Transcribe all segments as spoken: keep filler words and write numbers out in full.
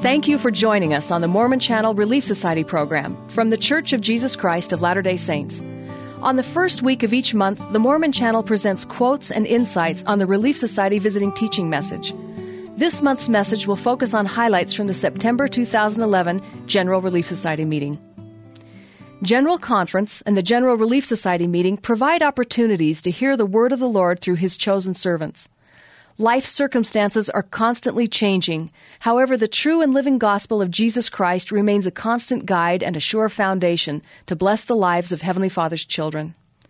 Thank you for joining us on the Mormon Channel Relief Society program from The Church of Jesus Christ of Latter-day Saints. On the first week of each month, the Mormon Channel presents quotes and insights on the Relief Society Visiting Teaching Message. This month's message will focus on highlights from the September two thousand eleven General Relief Society meeting. General Conference and the General Relief Society meeting provide opportunities to hear the word of the Lord through His chosen servants. Life circumstances are constantly changing. However, the true and living gospel of Jesus Christ remains a constant guide and a sure foundation to bless the lives of Heavenly Father's children.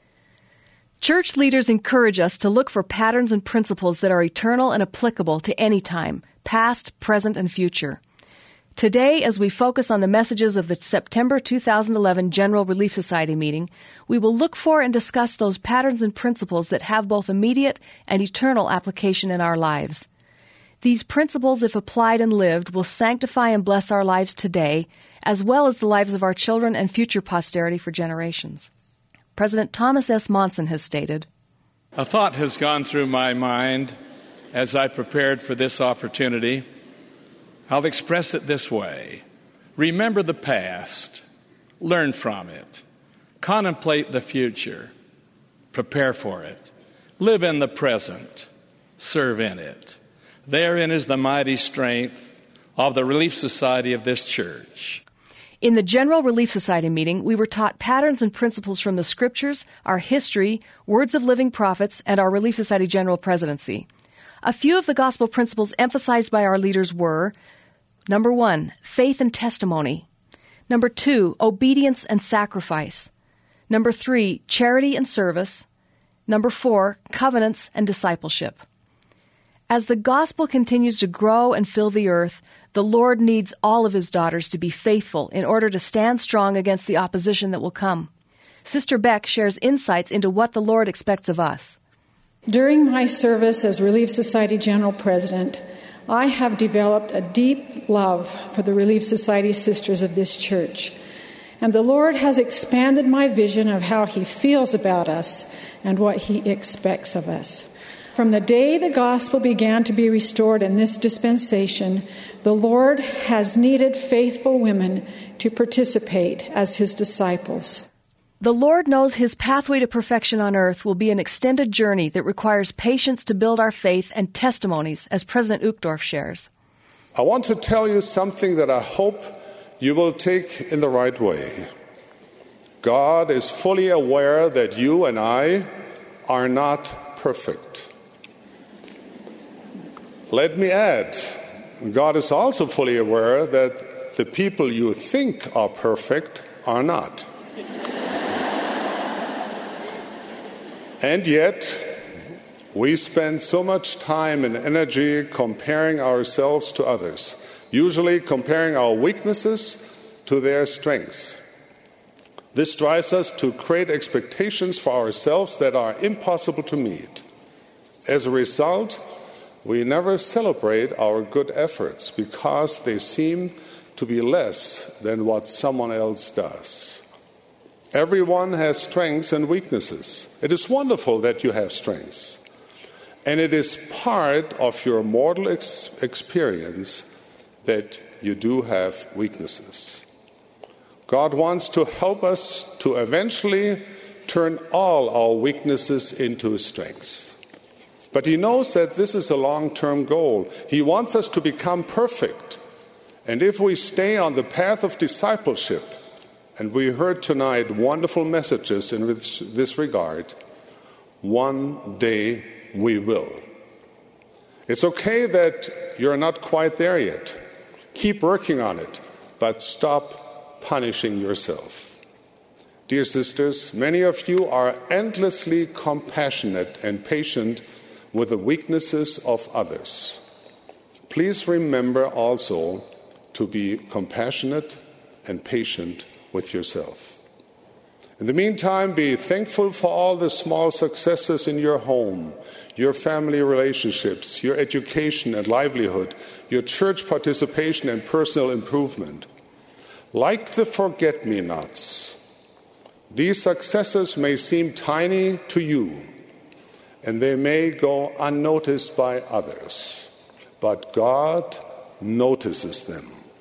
Church leaders encourage us to look for patterns and principles that are eternal and applicable to any time, past, present, and future. Today, as we focus on the messages of the September two thousand eleven General Relief Society meeting, we will look for and discuss those patterns and principles that have both immediate and eternal application in our lives. These principles, if applied and lived, will sanctify and bless our lives today, as well as the lives of our children and future posterity for generations. President Thomas S. Monson has stated, "A thought has gone through my mind as I prepared for this opportunity. I'll express it this way. Remember the past. Learn from it. Contemplate the future. Prepare for it. Live in the present. Serve in it. Therein is the mighty strength of the Relief Society of this church." In the General Relief Society meeting, we were taught patterns and principles from the Scriptures, our history, words of living prophets, and our Relief Society General Presidency. A few of the gospel principles emphasized by our leaders were: number one, faith and testimony. Number two, obedience and sacrifice. Number three, charity and service. Number four, covenants and discipleship. As the gospel continues to grow and fill the earth, the Lord needs all of His daughters to be faithful in order to stand strong against the opposition that will come. Sister Beck shares insights into what the Lord expects of us. During my service as Relief Society General President, I have developed a deep love for the Relief Society sisters of this church, and the Lord has expanded my vision of how He feels about us and what He expects of us. From the day the gospel began to be restored in this dispensation, the Lord has needed faithful women to participate as His disciples. The Lord knows His pathway to perfection on earth will be an extended journey that requires patience to build our faith and testimonies, as President Uchtdorf shares. I want to tell you something that I hope you will take in the right way. God is fully aware that you and I are not perfect. Let me add, God is also fully aware that the people you think are perfect are not. And yet, we spend so much time and energy comparing ourselves to others, usually comparing our weaknesses to their strengths. This drives us to create expectations for ourselves that are impossible to meet. As a result, we never celebrate our good efforts because they seem to be less than what someone else does. Everyone has strengths and weaknesses. It is wonderful that you have strengths. And it is part of your mortal ex- experience that you do have weaknesses. God wants to help us to eventually turn all our weaknesses into strengths. But He knows that this is a long-term goal. He wants us to become perfect. And if we stay on the path of discipleship, and we heard tonight wonderful messages in this regard, one day we will. It's okay that you're not quite there yet. Keep working on it, but stop punishing yourself. Dear sisters, many of you are endlessly compassionate and patient with the weaknesses of others. Please remember also to be compassionate and patient with yourself. In the meantime, be thankful for all the small successes in your home, your family relationships, your education and livelihood, your church participation and personal improvement. Like the forget-me-nots, these successes may seem tiny to you, and they may go unnoticed by others, but God notices them.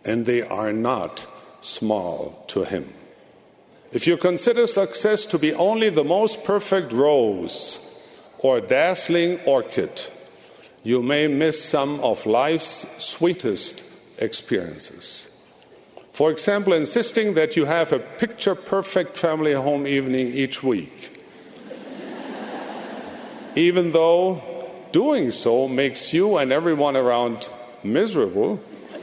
and they are not small to him. If you consider success to be only the most perfect rose or dazzling orchid, you may miss some of life's sweetest experiences. For example, insisting that you have a picture-perfect family home evening each week, even though doing so makes you and everyone around miserable,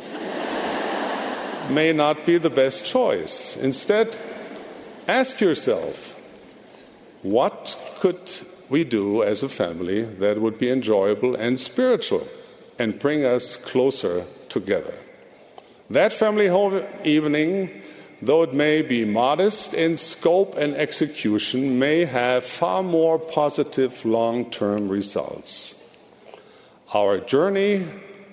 may not be the best choice. Instead, ask yourself, what could we do as a family that would be enjoyable and spiritual and bring us closer together? That family home evening, though it may be modest in scope and execution, may have far more positive long-term results. Our journey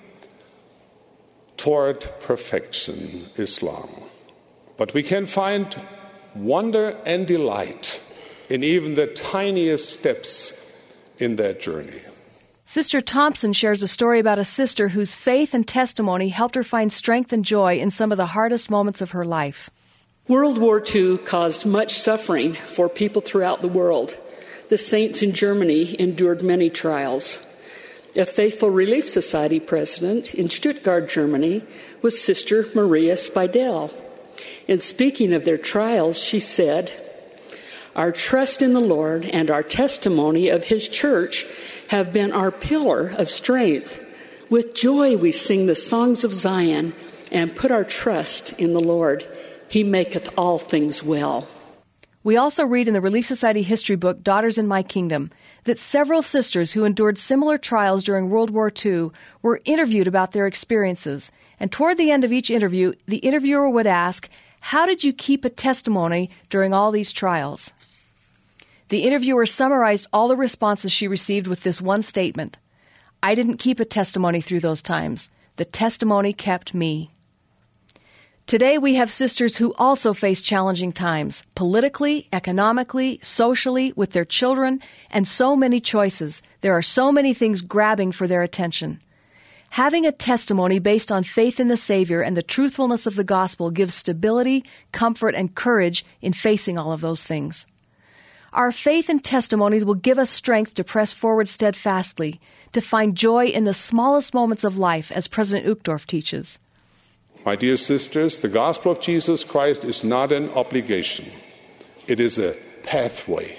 toward perfection is long, but we can find wonder and delight in even the tiniest steps in that journey. Sister Thompson shares a story about a sister whose faith and testimony helped her find strength and joy in some of the hardest moments of her life. World War Two caused much suffering for people throughout the world. The saints in Germany endured many trials. A Faithful Relief Society president in Stuttgart, Germany, was Sister Maria Spidel. In speaking of their trials, she said, "Our trust in the Lord and our testimony of His church have been our pillar of strength. With joy we sing the songs of Zion and put our trust in the Lord. He maketh all things well." We also read in the Relief Society history book, Daughters in My Kingdom, that several sisters who endured similar trials during World War Two were interviewed about their experiences. And toward the end of each interview, the interviewer would ask, "How did you keep a testimony during all these trials?" The interviewer summarized all the responses she received with this one statement: "I didn't keep a testimony through those times. The testimony kept me." Today we have sisters who also face challenging times, politically, economically, socially, with their children, and so many choices. There are so many things grabbing for their attention. Having a testimony based on faith in the Savior and the truthfulness of the gospel gives stability, comfort, and courage in facing all of those things. Our faith and testimonies will give us strength to press forward steadfastly, to find joy in the smallest moments of life, as President Uchtdorf teaches. My dear sisters, the gospel of Jesus Christ is not an obligation. It is a pathway,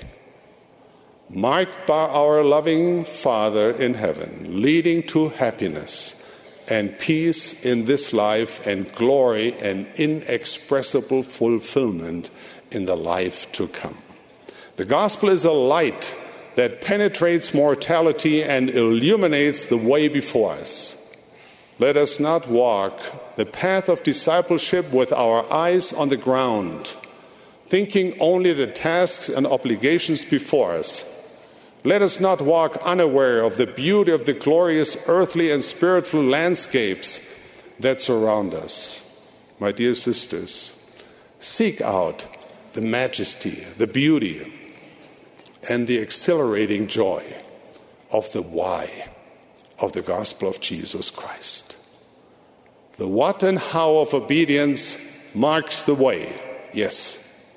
marked by our loving Father in heaven, leading to happiness and peace in this life and glory and inexpressible fulfillment in the life to come. The gospel is a light that penetrates mortality and illuminates the way before us. Let us not walk the path of discipleship with our eyes on the ground, thinking only the tasks and obligations before us. Let us not walk unaware of the beauty of the glorious earthly and spiritual landscapes that surround us. My dear sisters, seek out the majesty, the beauty, and the exhilarating joy of the why of the gospel of Jesus Christ. The what and how of obedience marks the way, yes,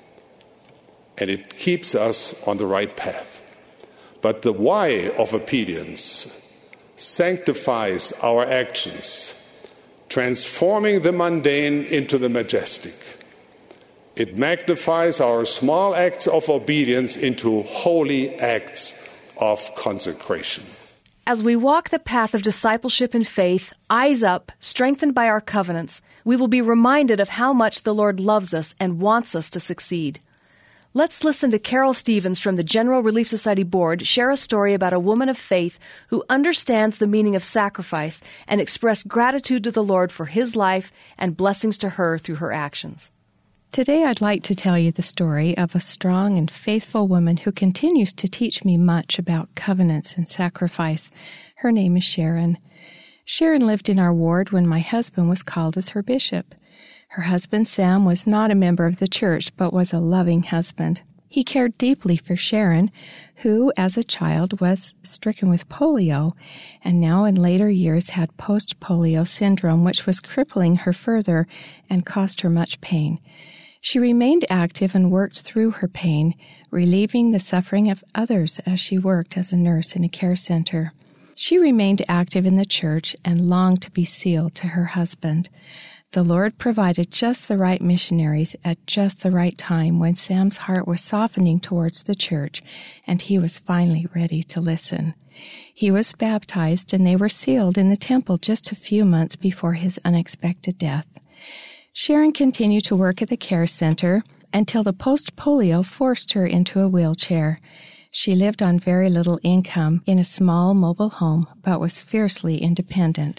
and it keeps us on the right path. But the why of obedience sanctifies our actions, transforming the mundane into the majestic. It magnifies our small acts of obedience into holy acts of consecration. As we walk the path of discipleship and faith, eyes up, strengthened by our covenants, we will be reminded of how much the Lord loves us and wants us to succeed. Let's listen to Carol Stevens from the General Relief Society Board share a story about a woman of faith who understands the meaning of sacrifice and expressed gratitude to the Lord for His life and blessings to her through her actions. Today I'd like to tell you the story of a strong and faithful woman who continues to teach me much about covenants and sacrifice. Her name is Sharon. Sharon lived in our ward when my husband was called as her bishop. Her husband, Sam, was not a member of the church, but was a loving husband. He cared deeply for Sharon, who, as a child, was stricken with polio, and now in later years had post-polio syndrome, which was crippling her further and caused her much pain. She remained active and worked through her pain, relieving the suffering of others as she worked as a nurse in a care center. She remained active in the church and longed to be sealed to her husband. The Lord provided just the right missionaries at just the right time when Sam's heart was softening towards the church, and he was finally ready to listen. He was baptized, and they were sealed in the temple just a few months before his unexpected death. Sharon continued to work at the care center until the post-polio forced her into a wheelchair. She lived on very little income in a small mobile home, but was fiercely independent.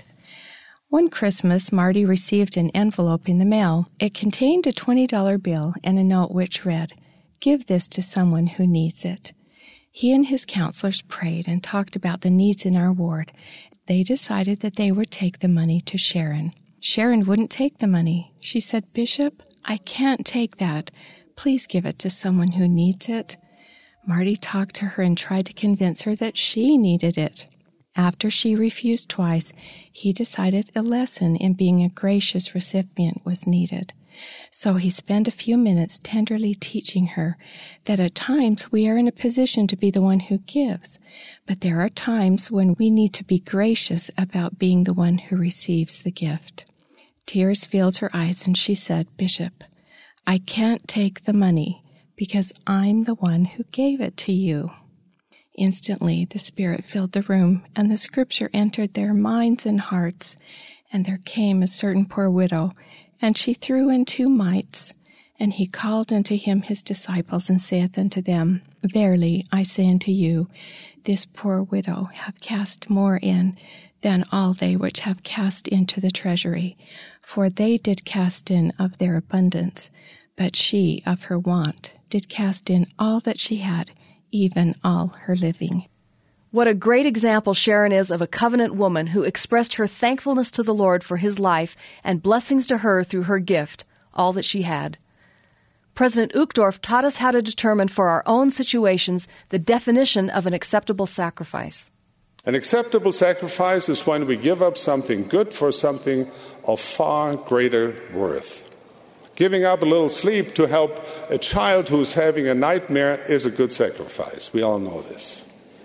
One Christmas, Marty received an envelope in the mail. It contained a twenty dollar bill and a note which read, "Give this to someone who needs it." He and his counselors prayed and talked about the needs in our ward. They decided that they would take the money to Sharon. Sharon wouldn't take the money. She said, "Bishop, I can't take that. Please give it to someone who needs it." Marty talked to her and tried to convince her that she needed it. After she refused twice, he decided a lesson in being a gracious recipient was needed. So he spent a few minutes tenderly teaching her that at times we are in a position to be the one who gives, but there are times when we need to be gracious about being the one who receives the gift. Tears filled her eyes, and she said, "Bishop, I can't take the money because I'm the one who gave it to you." Instantly, the Spirit filled the room, and the Scripture entered their minds and hearts. And there came a certain poor widow, and she threw in two mites. And he called unto him his disciples, and saith unto them, Verily I say unto you, this poor widow hath cast more in than all they which have cast into the treasury. For they did cast in of their abundance, but she of her want did cast in all that she had, even all her living. What a great example Sharon is of a covenant woman who expressed her thankfulness to the Lord for his life and blessings to her through her gift, all that she had. President Uchtdorf taught us how to determine for our own situations the definition of an acceptable sacrifice. An acceptable sacrifice is when we give up something good for something of far greater worth. Giving up a little sleep to help a child who's having a nightmare is a good sacrifice. We all know this.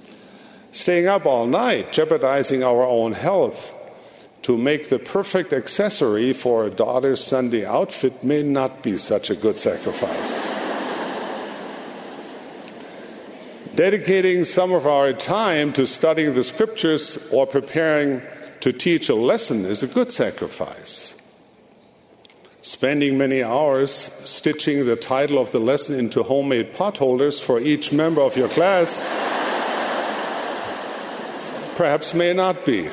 Staying up all night, jeopardizing our own health to make the perfect accessory for a daughter's Sunday outfit may not be such a good sacrifice. Dedicating some of our time to studying the Scriptures or preparing to teach a lesson is a good sacrifice. Spending many hours stitching the title of the lesson into homemade potholders for each member of your class perhaps may not be.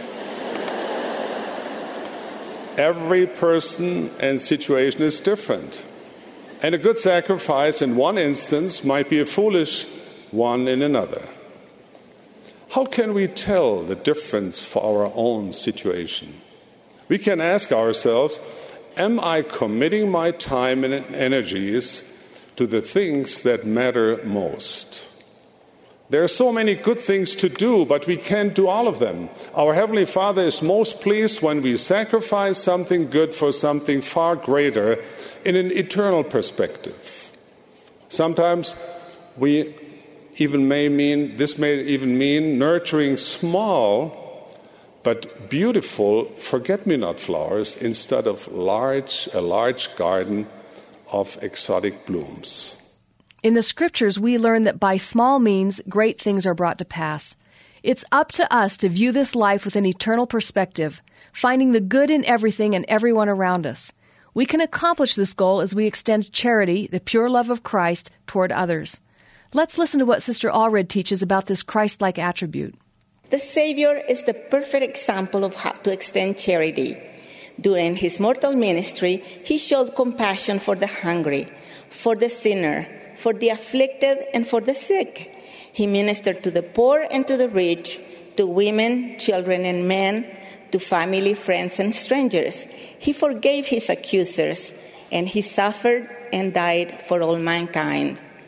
Every person and situation is different. And a good sacrifice in one instance might be a foolish one in another. How can we tell the difference for our own situation? We can ask ourselves, am I committing my time and energies to the things that matter most? There are so many good things to do, but we can't do all of them. Our Heavenly Father is most pleased when we sacrifice something good for something far greater in an eternal perspective. Sometimes we even may mean, this may even mean nurturing small but beautiful forget-me-not flowers instead of large, a large garden of exotic blooms. In the Scriptures, we learn that by small means, great things are brought to pass. It's up to us to view this life with an eternal perspective, finding the good in everything and everyone around us. We can accomplish this goal as we extend charity, the pure love of Christ, toward others. Let's listen to what Sister Allred teaches about this Christ-like attribute. The Savior is the perfect example of how to extend charity. During his mortal ministry, he showed compassion for the hungry, for the sinner, for the afflicted, and for the sick. He ministered to the poor and to the rich, to women, children, and men, to family, friends, and strangers. He forgave his accusers, and he suffered and died for all mankind.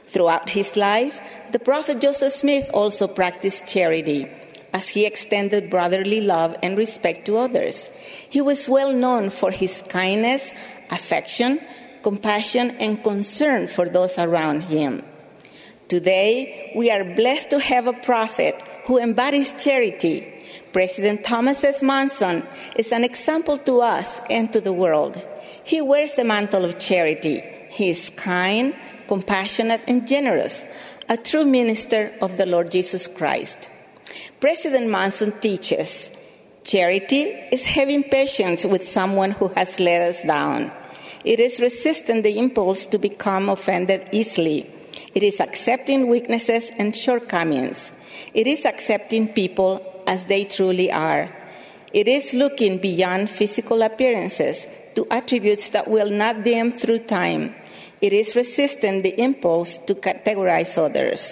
Throughout his life, the prophet Joseph Smith also practiced charity, as he extended brotherly love and respect to others. He was well known for his kindness, affection, compassion, and concern for those around him. Today, we are blessed to have a prophet who embodies charity. President Thomas S. Monson is an example to us and to the world. He wears the mantle of charity. He is kind, compassionate, and generous, a true minister of the Lord Jesus Christ. President Monson teaches, charity is having patience with someone who has let us down. It is resisting the impulse to become offended easily. It is accepting weaknesses and shortcomings. It is accepting people as they truly are. It is looking beyond physical appearances to attributes that will not dim through time. It is resisting the impulse to categorize others.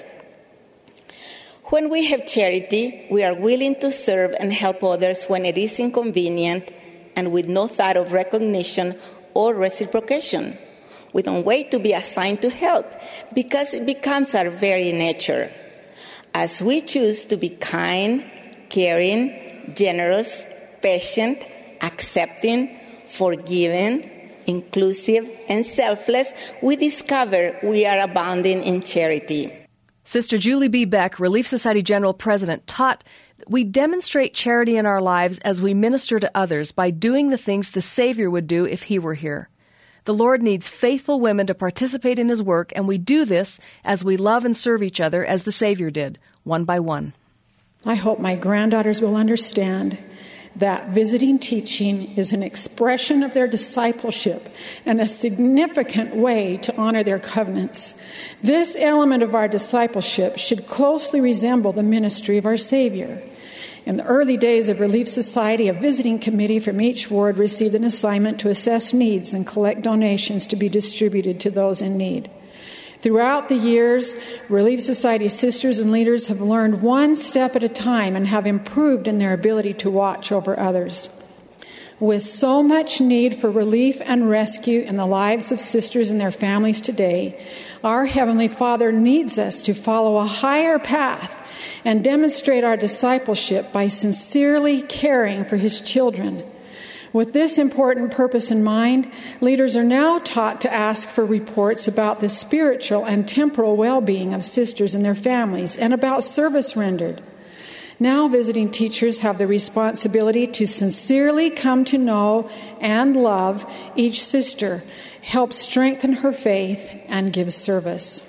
When we have charity, we are willing to serve and help others when it is inconvenient and with no thought of recognition or reciprocation. We don't wait to be assigned to help because it becomes our very nature. As we choose to be kind, caring, generous, patient, accepting, forgiving, inclusive, and selfless, we discover we are abounding in charity. Sister Julie B. Beck, Relief Society General President, taught that we demonstrate charity in our lives as we minister to others by doing the things the Savior would do if He were here. The Lord needs faithful women to participate in His work, and we do this as we love and serve each other as the Savior did, one by one. I hope my granddaughters will understand that visiting teaching is an expression of their discipleship and a significant way to honor their covenants. This element of our discipleship should closely resemble the ministry of our Savior. In the early days of Relief Society, a visiting committee from each ward received an assignment to assess needs and collect donations to be distributed to those in need. Throughout the years, Relief Society sisters and leaders have learned one step at a time and have improved in their ability to watch over others. With so much need for relief and rescue in the lives of sisters and their families today, our Heavenly Father needs us to follow a higher path and demonstrate our discipleship by sincerely caring for His children. With this important purpose in mind, leaders are now taught to ask for reports about the spiritual and temporal well-being of sisters and their families and about service rendered. Now visiting teachers have the responsibility to sincerely come to know and love each sister, help strengthen her faith, and give service.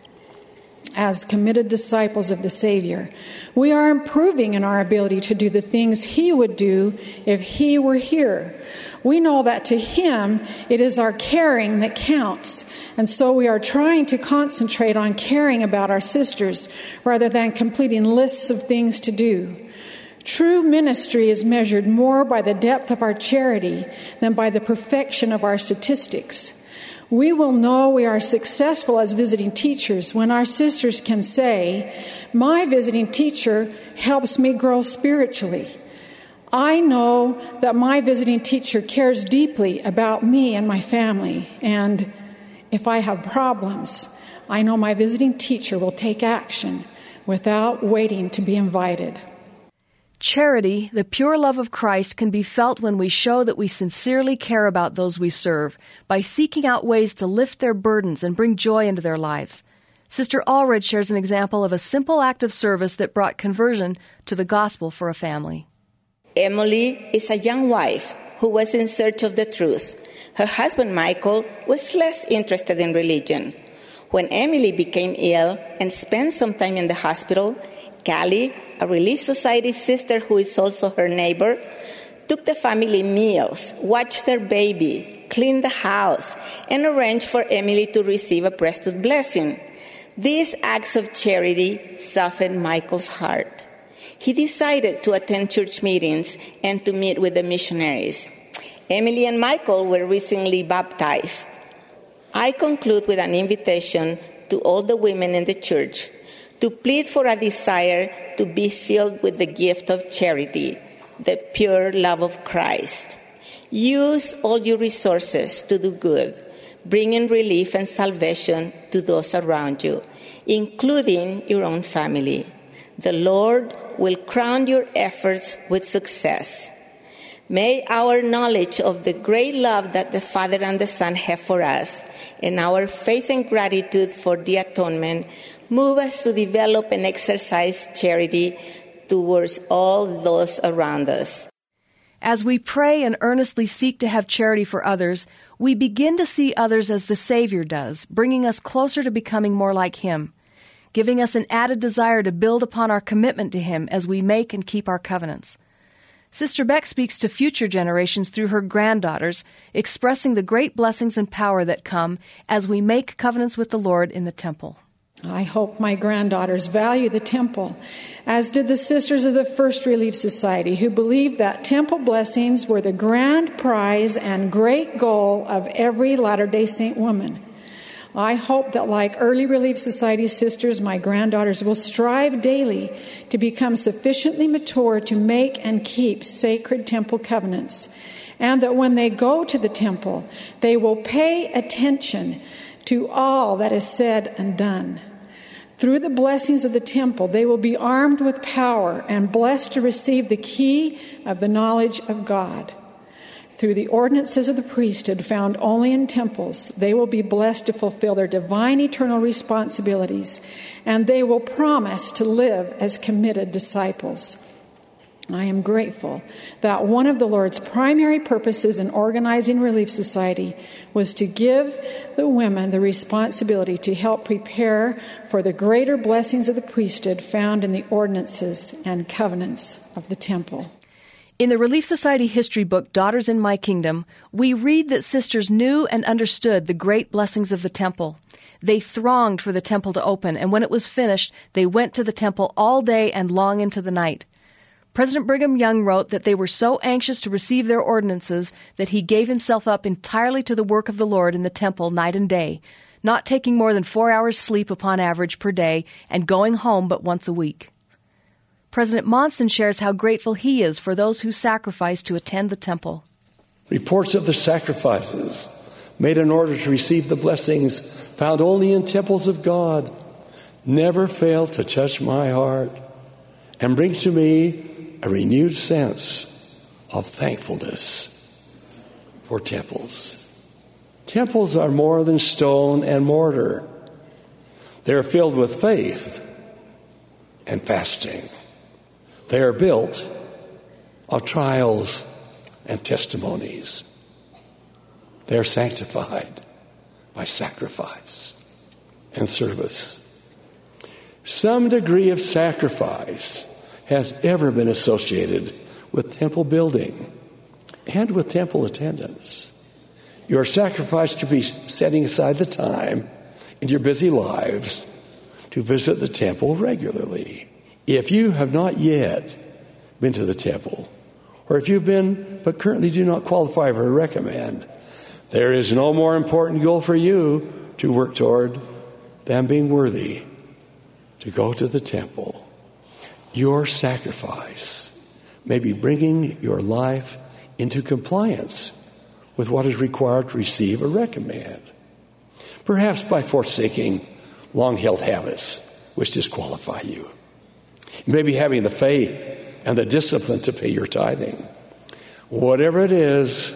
As committed disciples of the Savior, we are improving in our ability to do the things He would do if He were here. We know that to Him, it is our caring that counts, and so we are trying to concentrate on caring about our sisters rather than completing lists of things to do. True ministry is measured more by the depth of our charity than by the perfection of our statistics. We will know we are successful as visiting teachers when our sisters can say, "My visiting teacher helps me grow spiritually. I know that my visiting teacher cares deeply about me and my family. And if I have problems, I know my visiting teacher will take action without waiting to be invited." Charity, the pure love of Christ, can be felt when we show that we sincerely care about those we serve by seeking out ways to lift their burdens and bring joy into their lives. Sister Allred shares an example of a simple act of service that brought conversion to the gospel for a family. Emily is a young wife who was in search of the truth. Her husband, Michael, was less interested in religion. When Emily became ill and spent some time in the hospital, Callie, a Relief Society sister who is also her neighbor, took the family meals, watched their baby, cleaned the house, and arranged for Emily to receive a priesthood blessing. These acts of charity softened Michael's heart. He decided to attend church meetings and to meet with the missionaries. Emily and Michael were recently baptized. I conclude with an invitation to all the women in the church to plead for a desire to be filled with the gift of charity, the pure love of Christ. Use all your resources to do good. bringing relief and salvation to those around you, including your own family. The Lord will crown your efforts with success. May our knowledge of the great love that the Father and the Son have for us and our faith and gratitude for the atonement move us to develop and exercise charity towards all those around us. As we pray and earnestly seek to have charity for others, we begin to see others as the Savior does, bringing us closer to becoming more like Him, giving us an added desire to build upon our commitment to Him as we make and keep our covenants. Sister Beck speaks to future generations through her granddaughters, expressing the great blessings and power that come as we make covenants with the Lord in the temple. I hope my granddaughters value the temple, as did the sisters of the First Relief Society, who believed that temple blessings were the grand prize and great goal of every Latter-day Saint woman. I hope that, like early Relief Society sisters, my granddaughters will strive daily to become sufficiently mature to make and keep sacred temple covenants, and that when they go to the temple, they will pay attention to all that is said and done. Through the blessings of the temple, they will be armed with power and blessed to receive the key of the knowledge of God. Through the ordinances of the priesthood found only in temples, they will be blessed to fulfill their divine eternal responsibilities, and they will promise to live as committed disciples. I am grateful that one of the Lord's primary purposes in organizing Relief Society was to give the women the responsibility to help prepare for the greater blessings of the priesthood found in the ordinances and covenants of the temple. In the Relief Society history book, Daughters in My Kingdom, we read that sisters knew and understood the great blessings of the temple. They thronged for the temple to open, and when it was finished, they went to the temple all day and long into the night. President Brigham Young wrote that they were so anxious to receive their ordinances that he gave himself up entirely to the work of the Lord in the temple night and day, not taking more than four hours sleep upon average per day and going home but once a week. President Monson shares how grateful he is for those who sacrifice to attend the temple. Reports of the sacrifices made in order to receive the blessings found only in temples of God never fail to touch my heart and bring to me a renewed sense of thankfulness for temples. Temples are more than stone and mortar. They are filled with faith and fasting. They are built of trials and testimonies. They are sanctified by sacrifice and service. Some degree of sacrifice has ever been associated with temple building and with temple attendance. Your sacrifice could be setting aside the time in your busy lives to visit the temple regularly. If you have not yet been to the temple, or if you've been but currently do not qualify for a recommend, there is no more important goal for you to work toward than being worthy to go to the temple. Your sacrifice may be bringing your life into compliance with what is required to receive a recommend, perhaps by forsaking long-held habits which disqualify you. You may be having the faith and the discipline to pay your tithing. Whatever it is,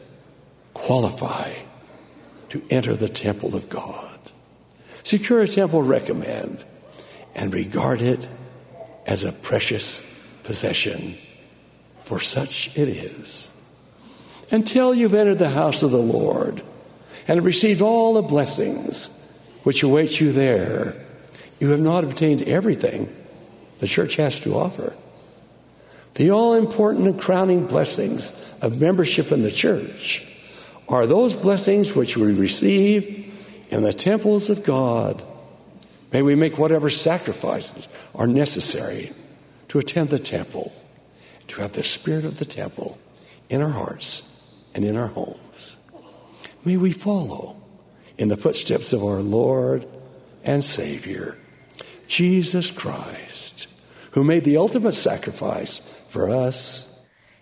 qualify to enter the temple of God. Secure a temple recommend and regard it as a precious possession, for such it is. Until you've entered the house of the Lord and have received all the blessings which await you there, you have not obtained everything the church has to offer. The all-important and crowning blessings of membership in the church are those blessings which we receive in the temples of God. May we make whatever sacrifices are necessary to attend the temple, to have the spirit of the temple in our hearts and in our homes. May we follow in the footsteps of our Lord and Savior, Jesus Christ, who made the ultimate sacrifice for us.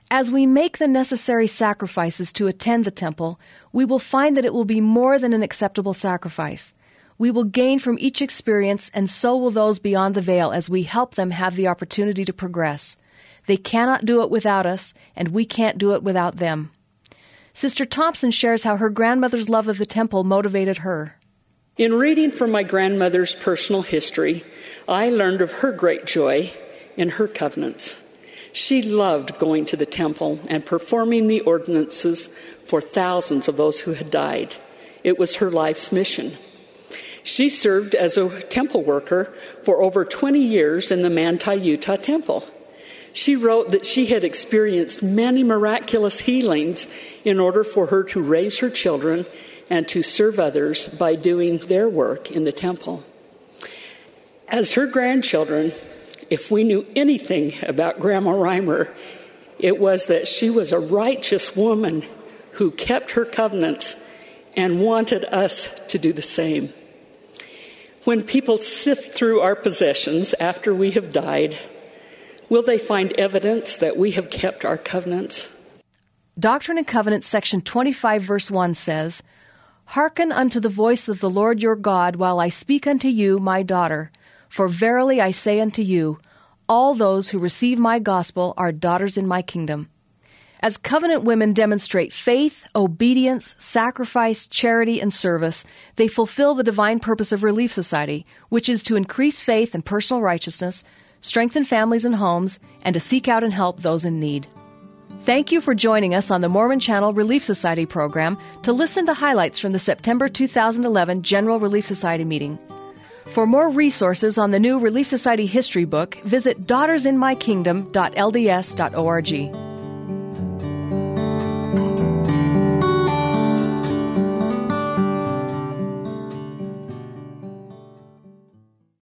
As we make the necessary sacrifices to attend the temple, we will find that it will be more than an acceptable sacrifice. We will gain from each experience, and so will those beyond the veil as we help them have the opportunity to progress. They cannot do it without us, and we can't do it without them. Sister Thompson shares how her grandmother's love of the temple motivated her. In reading from my grandmother's personal history, I learned of her great joy in her covenants. She loved going to the temple and performing the ordinances for thousands of those who had died. It was her life's mission. She served as a temple worker for over twenty years in the Manti, Utah temple. She wrote that she had experienced many miraculous healings in order for her to raise her children and to serve others by doing their work in the temple. As her grandchildren, if we knew anything about Grandma Reimer, it was that she was a righteous woman who kept her covenants and wanted us to do the same. When people sift through our possessions after we have died, will they find evidence that we have kept our covenants? Doctrine and Covenants, section twenty-five, verse one says, "Hearken unto the voice of the Lord your God while I speak unto you, my daughter. For verily I say unto you, all those who receive my gospel are daughters in my kingdom." As covenant women demonstrate faith, obedience, sacrifice, charity, and service, they fulfill the divine purpose of Relief Society, which is to increase faith and personal righteousness, strengthen families and homes, and to seek out and help those in need. Thank you for joining us on the Mormon Channel Relief Society program to listen to highlights from the September two thousand eleven General Relief Society meeting. For more resources on the new Relief Society history book, visit daughters in my kingdom dot l d s dot org.